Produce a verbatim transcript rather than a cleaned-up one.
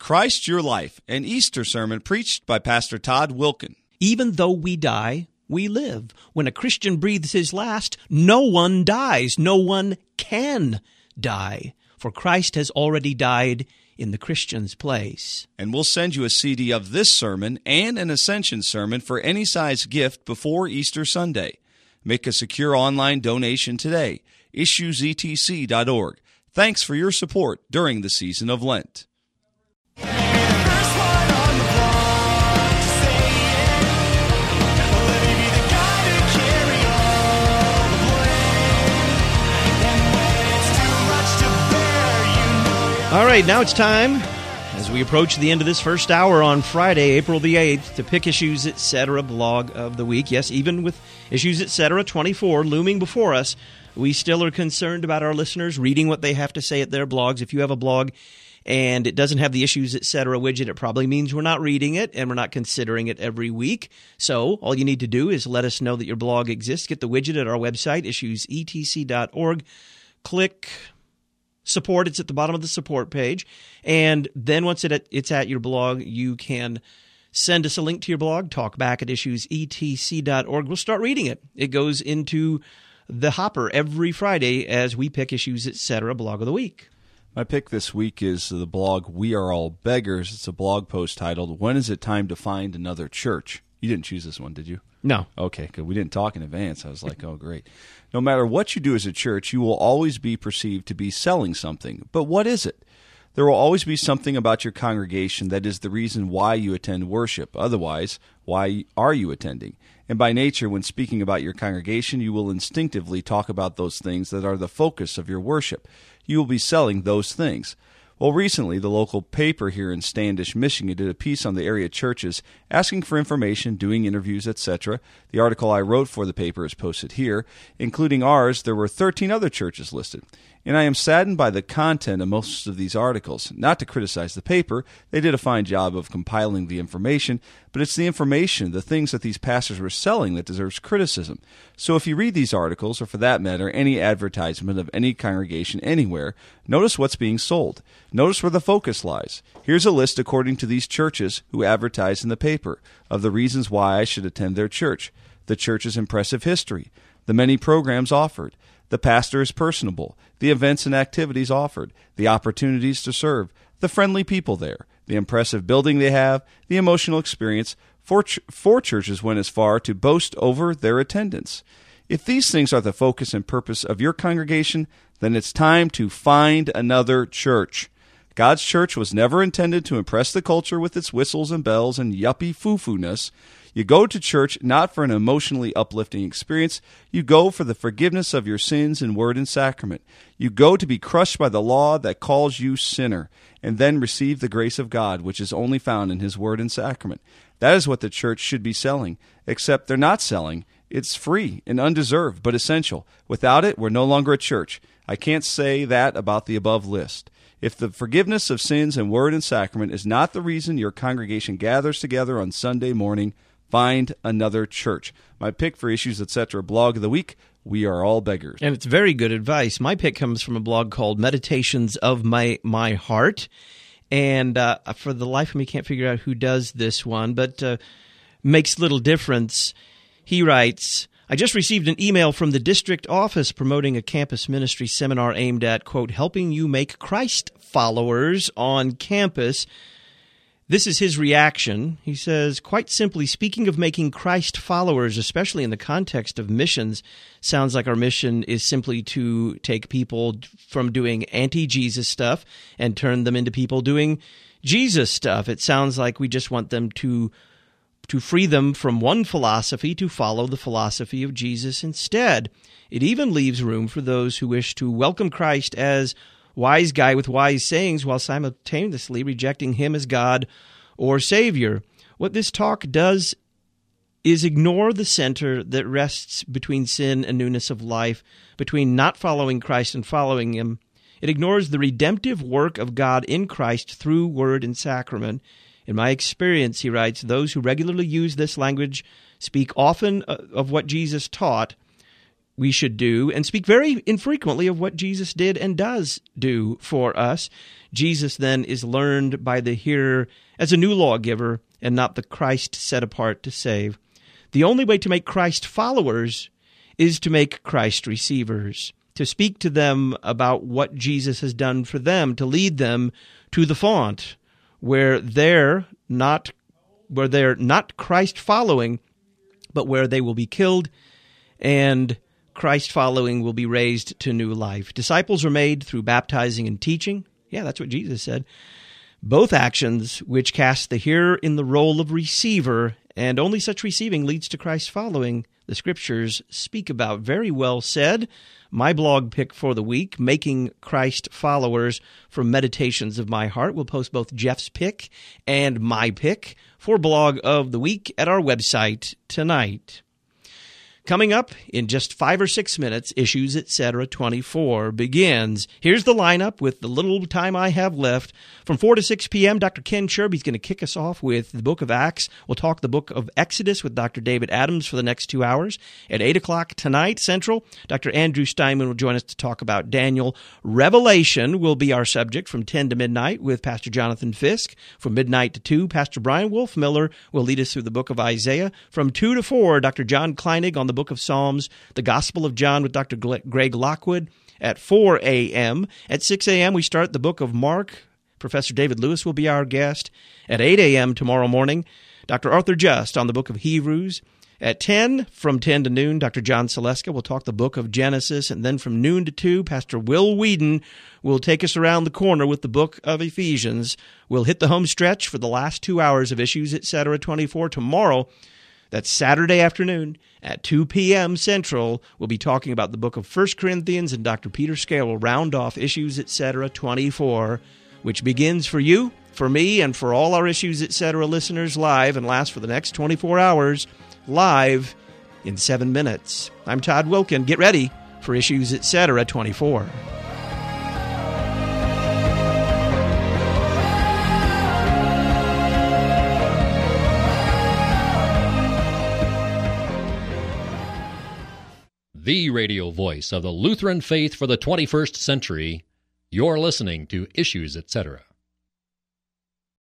Christ Your Life, an Easter sermon preached by Pastor Todd Wilken. Even though we die, we live. When a Christian breathes his last, no one dies. No one can die. For Christ has already died in the Christian's place. And we'll send you a C D of this sermon and an Ascension sermon for any size gift before Easter Sunday. Make a secure online donation today. issues e t c dot org. Thanks for your support during the season of Lent. All right, now it's time, as we approach the end of this first hour on Friday, April the eighth, to pick Issues Etc. blog of the week. Yes, even with Issues Etc. twenty-four looming before us, we still are concerned about our listeners reading what they have to say at their blogs. If you have a blog and it doesn't have the Issues Etc. widget, it probably means we're not reading it and we're not considering it every week. So all you need to do is let us know that your blog exists. Get the widget at our website, issues e t c dot org. Click support. It's at the bottom of the support page. And then once it, it's at your blog, you can send us a link to your blog, talk back at issues e t c dot org. We'll start reading it. It goes into the hopper every Friday as we pick Issues Etc. blog of the week. My pick this week is the blog We Are All Beggars. It's a blog post titled, When Is It Time to Find Another Church? You didn't choose this one, did you? No. Okay, because we didn't talk in advance. I was like, oh, great. No matter what you do as a church, you will always be perceived to be selling something. But what is it? There will always be something about your congregation that is the reason why you attend worship. Otherwise, why are you attending? And by nature, when speaking about your congregation, you will instinctively talk about those things that are the focus of your worship. You will be selling those things. Well, recently, the local paper here in Standish, Michigan, did a piece on the area churches asking for information, doing interviews, et cetera. The article I wrote for the paper is posted here. Including ours, there were thirteen other churches listed. And I am saddened by the content of most of these articles. Not to criticize the paper, they did a fine job of compiling the information, but it's the information, the things that these pastors were selling that deserves criticism. So if you read these articles, or for that matter, any advertisement of any congregation anywhere, notice what's being sold. Notice where the focus lies. Here's a list according to these churches who advertise in the paper of the reasons why I should attend their church. The church's impressive history, the many programs offered, the pastor is personable, the events and activities offered, the opportunities to serve, the friendly people there, the impressive building they have, the emotional experience. Four, ch- four churches went as far to boast over their attendance. If these things are the focus and purpose of your congregation, then it's time to find another church. God's church was never intended to impress the culture with its whistles and bells and yuppie foo-foo-ness. You go to church not for an emotionally uplifting experience. You go for the forgiveness of your sins in word and sacrament. You go to be crushed by the law that calls you sinner, and then receive the grace of God, which is only found in His word and sacrament. That is what the church should be selling, except they're not selling. It's free and undeserved, but essential. Without it, we're no longer a church. I can't say that about the above list. If the forgiveness of sins in word and sacrament is not the reason your congregation gathers together on Sunday morning, find another church. My pick for Issues Etc. blog of the week, We Are All Beggars. And it's very good advice. My pick comes from a blog called Meditations of My, My Heart. And uh, for the life of me, can't figure out who does this one, but uh, makes little difference. He writes, I just received an email from the district office promoting a campus ministry seminar aimed at, quote, helping you make Christ followers on campus. This is his reaction. He says, quite simply, speaking of making Christ followers, especially in the context of missions, sounds like our mission is simply to take people from doing anti-Jesus stuff and turn them into people doing Jesus stuff. It sounds like we just want them to to free them from one philosophy to follow the philosophy of Jesus instead. It even leaves room for those who wish to welcome Christ as wise guy with wise sayings while simultaneously rejecting him as God or Savior. What this talk does is ignore the center that rests between sin and newness of life, between not following Christ and following him. It ignores the redemptive work of God in Christ through word and sacrament. In my experience, he writes, those who regularly use this language speak often of what Jesus taught, we should do, and speak very infrequently of what Jesus did and does do for us. Jesus then is learned by the hearer as a new lawgiver and not the Christ set apart to save. The only way to make Christ followers is to make Christ receivers, to speak to them about what Jesus has done for them, to lead them to the font where they're not where they're not Christ following, but where they will be killed and Christ following will be raised to new life. Disciples are made through baptizing and teaching. Yeah, that's what Jesus said. Both actions which cast the hearer in the role of receiver, and only such receiving leads to Christ following, the Scriptures speak about. Very well said. My blog pick for the week, Making Christ Followers, from Meditations of My Heart. We'll post both Jeff's pick and my pick for Blog of the Week at our website tonight. Coming up in just five or six minutes, Issues Etc. twenty-four begins. Here's the lineup with the little time I have left. From four to six p.m., Doctor Ken Sherby's going to kick us off with the book of Acts. We'll talk the book of Exodus with Doctor David Adams for the next two hours. At eight o'clock tonight, Central, Doctor Andrew Steinman will join us to talk about Daniel. Revelation will be our subject from ten to midnight with Pastor Jonathan Fisk. From midnight to two, Pastor Brian Wolfmiller will lead us through the book of Isaiah. From two to four, Doctor John Kleinig on the book of Psalms, the Gospel of John with Doctor Greg Lockwood at four a.m. At six a.m., we start the book of Mark. Professor David Lewis will be our guest. At eight a.m. tomorrow morning, Doctor Arthur Just on the book of Hebrews. At ten, from ten to noon, Doctor John Seleska will talk the book of Genesis. And then from noon to two, Pastor Will Whedon will take us around the corner with the book of Ephesians. We'll hit the home stretch for the last two hours of Issues Etc. twenty-four tomorrow. That's Saturday afternoon at two p.m. Central. We'll be talking about the book of First Corinthians, and Doctor Peter Scale will round off Issues Etc. twenty-four, which begins for you, for me, and for all our Issues Etc. listeners live and lasts for the next twenty-four hours, live in seven minutes. I'm Todd Wilkin. Get ready for Issues Etc. twenty-four. The radio voice of the Lutheran faith for the twenty-first century. You're listening to Issues Etc.